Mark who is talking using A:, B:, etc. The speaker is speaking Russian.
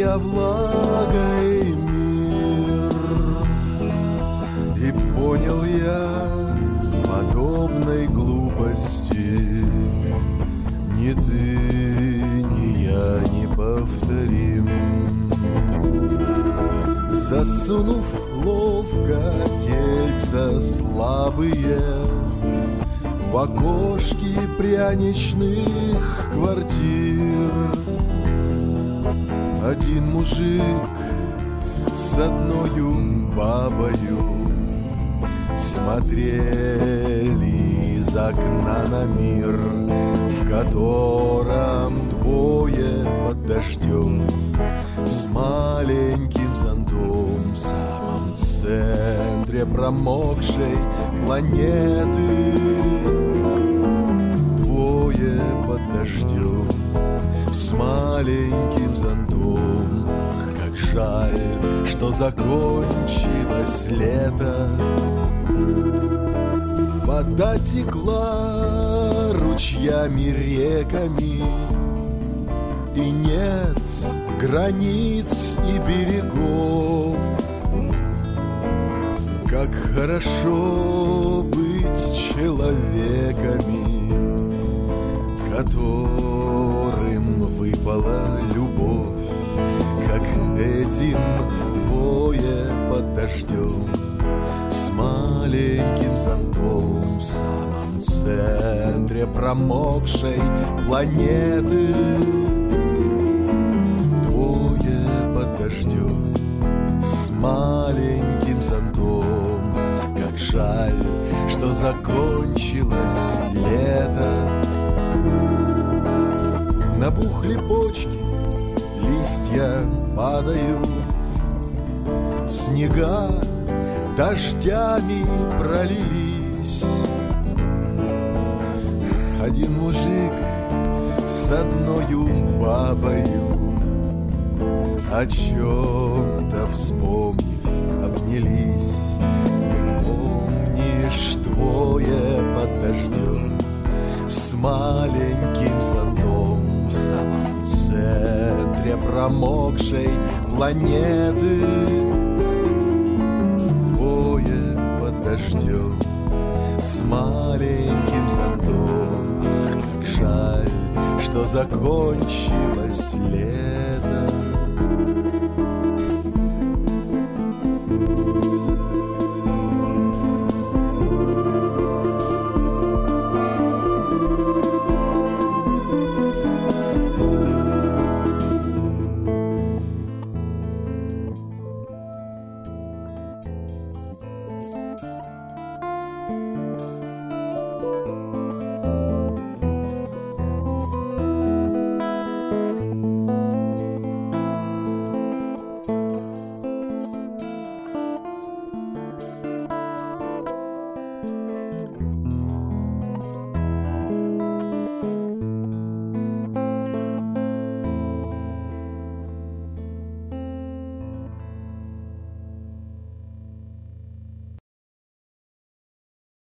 A: покрывая влагой мир. И понял я подобной глупости ни ты, ни я не повторим. Засунув ловко тельца слабые в окошки пряничных квартир, один мужик с одною бабою смотрели из окна на мир, в котором двое под дождем с маленьким зонтом в самом центре промокшей планеты. Двое под дождем с маленьким зонтом. Ах, как жаль, что закончилось лето. Вода текла ручьями, реками, и нет границ и берегов. Как хорошо быть человеками, которым выпала любовь, как этим двое под дождем с маленьким зонтом в самом центре промокшей планеты. Дождем с маленьким зонтом. Ах, как жаль, что закончилось лето. Набухли почки, листья падают, снега дождями пролились. Один мужик с одною бабою, о чем-то вспомнив, обнялись. Помнишь, двое под дождем с маленьким зонтом в самом центре промокшей планеты. Двое под дождем с маленьким зонтом. Ах, как жаль, что закончилось лето.